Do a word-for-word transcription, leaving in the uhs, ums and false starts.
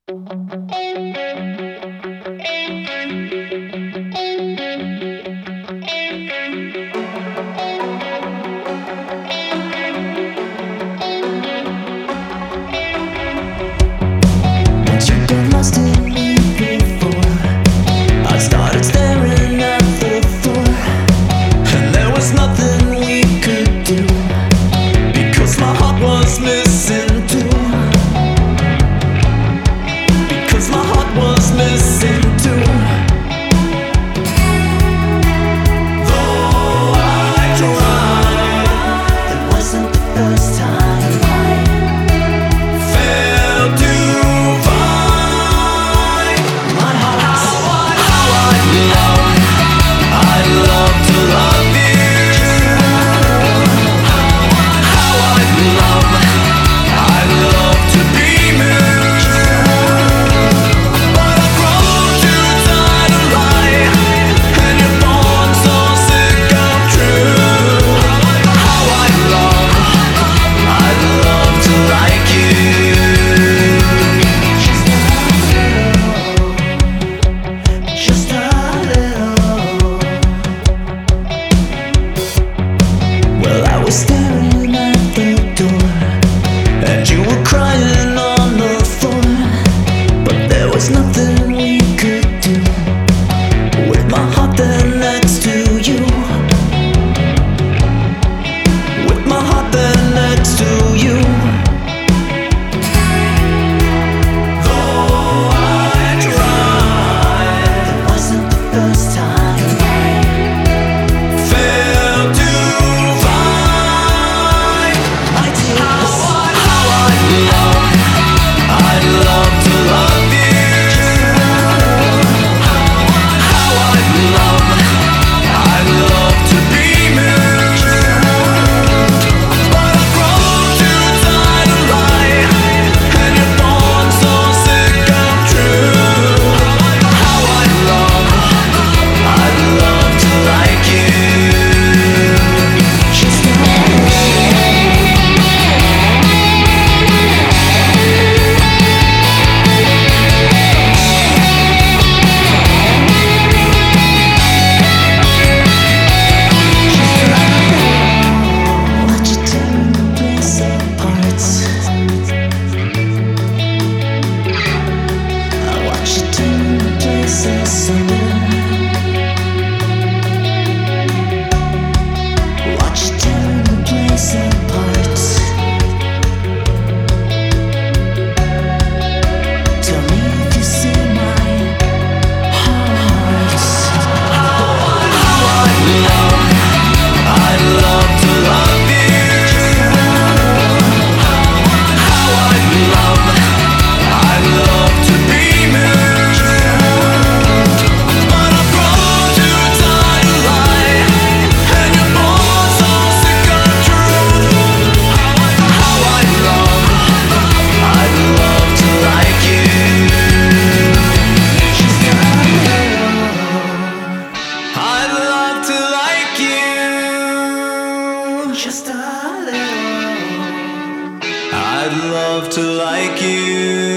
Staring at the door, and you were crying on the floor, but there was nothing we could do with my heart there next to you, with my heart there next to you. Though I tried, it wasn't the first time. Just a little. I'd love to like you.